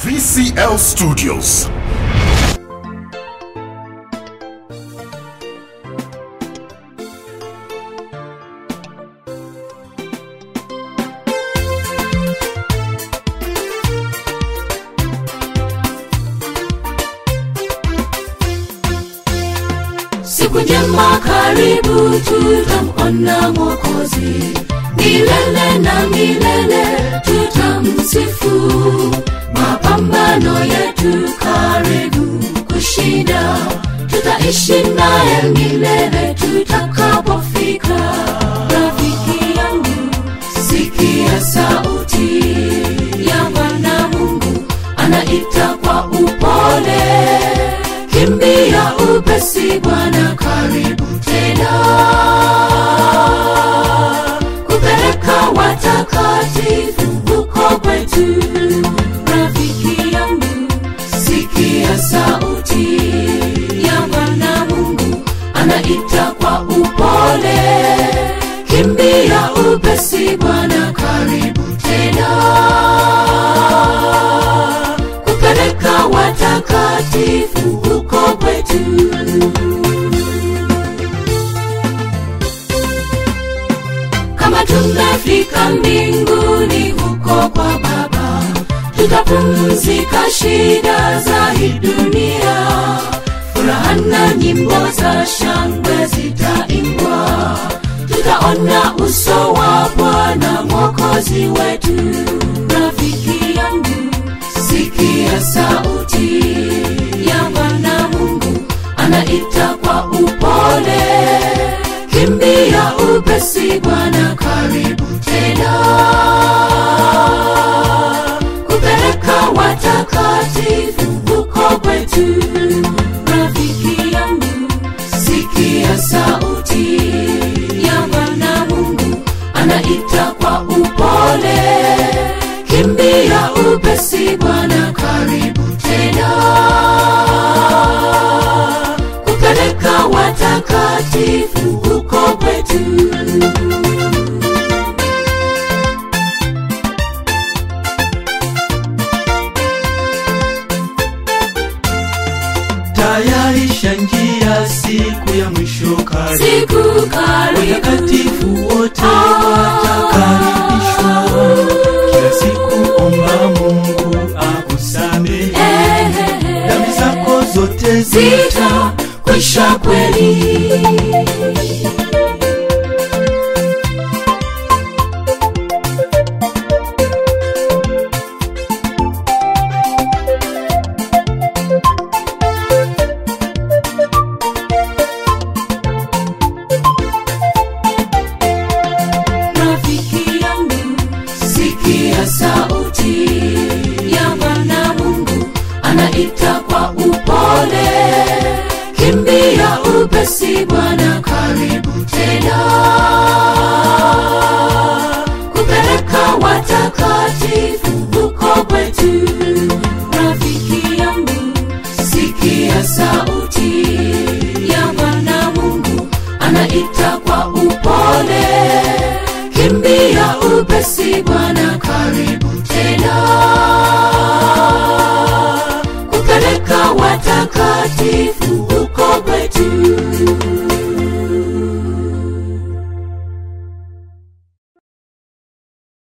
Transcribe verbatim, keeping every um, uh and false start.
V C L Studios. Siku njema karibu, tutamona Mwokozi. Milele na milele tutamsifu. Mapambano yetu karibu kushinda. Tutaishi naye milele tutakapofika. Rafiki yangu, sikia sauti ya Bwana Mungu, anaita kwa upole. Kimbia upesi, Bwana karibu tena, kupeleka watakatifu huko kwetu. Rafiki yangu, sikia sauti ya Bwana Mungu, anaita kwa upole. Kimbia upesi, Bwana karibu tena, kupeleka watakatifu huko kwetu. Kama tumefika mbinguni huko kwa Baba, tutapumzika shida za hii dunia. Furaha na nyimbo za shangwe zitaimbwa. Tutaona uso wa Bwana Mwokozi wetu. Rafiki yangu, sikia sauti ya Bwana Mungu, anaita kwa upole. Kimbia upesi, Bwana karibu tena, kupeleka watakatifu huko kwetu. Rafiki yangu, sikia sauti ya Bwana Mungu, anaita kwa upole. Kimbia upesi, Bwana karibu tena, kupeleka watakatifu huko kwetu. Tayarisha njia, siku ya mwisho karibu. Siku karibu, watakatifu wote watakaribishwa. Kila siku omba Mungu akusamehe. Dhambi zako zote zitakwisha kweli. Rafiki yangu, sikia sauti ya Bwana Mungu, anaita kwa upole. Kimbia upesi, Bwana karibu tena, kupeleka watakatifu huko kwetu. Rafiki yangu, sikia sauti ya Bwana Mungu, anaita kwa upole. Kimbia upesi, Bwana karibu tena, kupeleka watakatifu huko kwetu.